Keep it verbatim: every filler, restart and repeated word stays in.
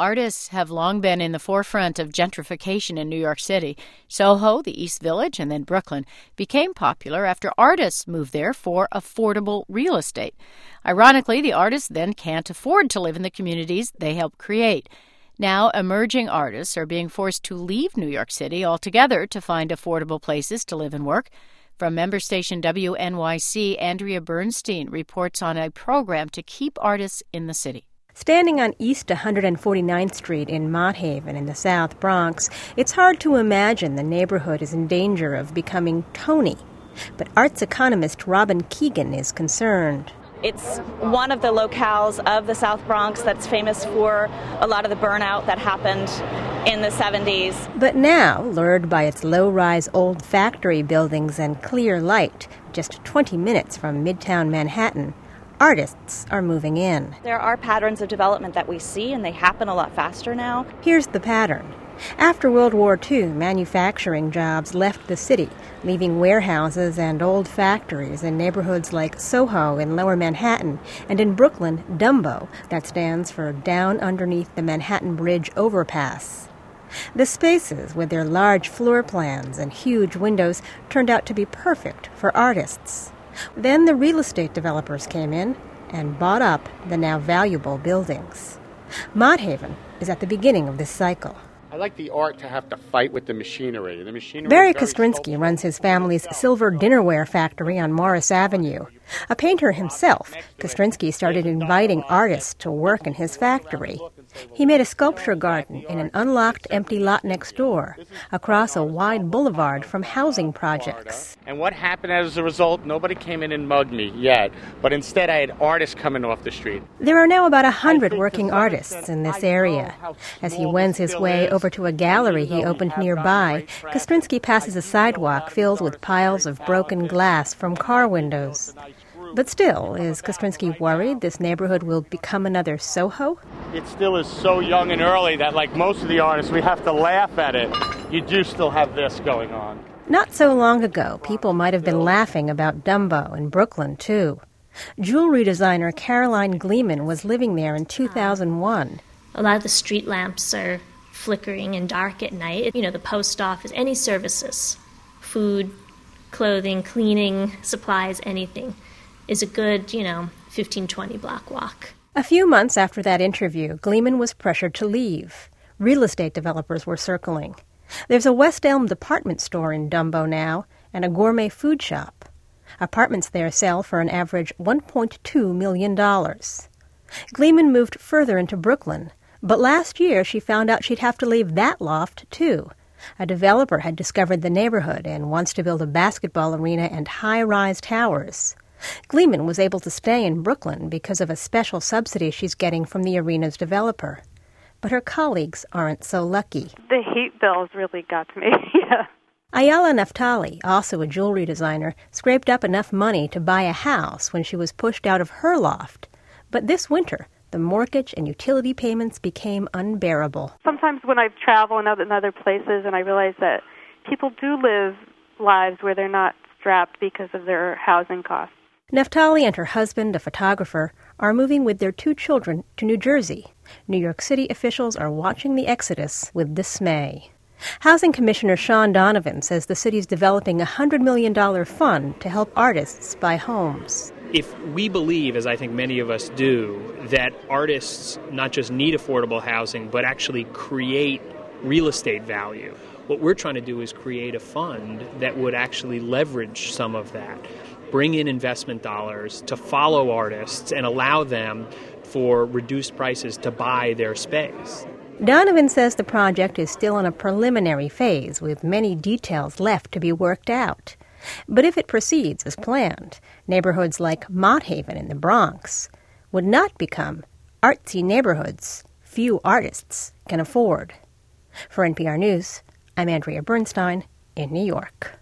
Artists have long been in the forefront of gentrification in New York City. Soho, the East Village, and then Brooklyn became popular after artists moved there for affordable real estate. Ironically, the artists then can't afford to live in the communities they help create. Now, emerging artists are being forced to leave New York City altogether to find affordable places to live and work. From member station W N Y C, Andrea Bernstein reports on a program to keep artists in the city. Standing on East one hundred forty-ninth Street in Mott Haven in the South Bronx, it's hard to imagine the neighborhood is in danger of becoming Tony. But arts economist Robin Keegan is concerned. It's one of the locales of the South Bronx that's famous for a lot of the burnout that happened in the seventies. But now, lured by its low-rise old factory buildings and clear light, just twenty minutes from Midtown Manhattan, artists are moving in. There are patterns of development that we see, and they happen a lot faster now. Here's the pattern. After World War Two, manufacturing jobs left the city, leaving warehouses and old factories in neighborhoods like Soho in Lower Manhattan, and in Brooklyn, Dumbo, that stands for Down Underneath the Manhattan Bridge Overpass. The spaces, with their large floor plans and huge windows, turned out to be perfect for artists. Then the real estate developers came in and bought up the now valuable buildings. Mott Haven is at the beginning of this cycle. I like the art to have to fight with the machinery. The machinery Barry Kostrinsky runs his family's silver dinnerware factory on Morris Avenue. A painter himself, Kostrinsky started inviting artists to work in his factory. He made a sculpture garden in an unlocked empty lot next door, across a wide boulevard from housing projects. And what happened as a result? Nobody came in and mugged me yet, but instead I had artists coming off the street. There are now about a hundred working artists in this area. As he wends his way over to a gallery he opened nearby, Kostrinsky passes a sidewalk filled with piles of broken glass from car windows. But still, is Kostrinsky worried this neighborhood will become another Soho? It still is so young and early that, like most of the artists, we have to laugh at it. You do still have this going on. Not so long ago, people might have been laughing about Dumbo in Brooklyn, too. Jewelry designer Caroline Gleeman was living there in two thousand one. A lot of the street lamps are flickering and dark at night. You know, the post office, any services, food, clothing, cleaning, supplies, anything, is a good, you know, fifteen, twenty block walk. A few months after that interview, Gleeman was pressured to leave. Real estate developers were circling. There's a West Elm department store in Dumbo now and a gourmet food shop. Apartments there sell for an average one point two million dollars. Gleeman moved further into Brooklyn, but last year she found out she'd have to leave that loft, too. A developer had discovered the neighborhood and wants to build a basketball arena and high-rise towers. Gleeman was able to stay in Brooklyn because of a special subsidy she's getting from the arena's developer. But her colleagues aren't so lucky. The heat bills really got to me, yeah. Ayala Naftali, also a jewelry designer, scraped up enough money to buy a house when she was pushed out of her loft. But this winter, the mortgage and utility payments became unbearable. Sometimes when I travel in other, in other places and I realize that people do live lives where they're not strapped because of their housing costs. Naftali and her husband, a photographer, are moving with their two children to New Jersey. New York City officials are watching the exodus with dismay. Housing Commissioner Sean Donovan says the city's developing a one hundred million dollars fund to help artists buy homes. If we believe, as I think many of us do, that artists not just need affordable housing, but actually create real estate value, what we're trying to do is create a fund that would actually leverage some of that, bring in investment dollars to follow artists and allow them for reduced prices to buy their space. Donovan says the project is still in a preliminary phase with many details left to be worked out. But if it proceeds as planned, neighborhoods like Mott Haven in the Bronx would not become artsy neighborhoods few artists can afford. For N P R News, I'm Andrea Bernstein in New York.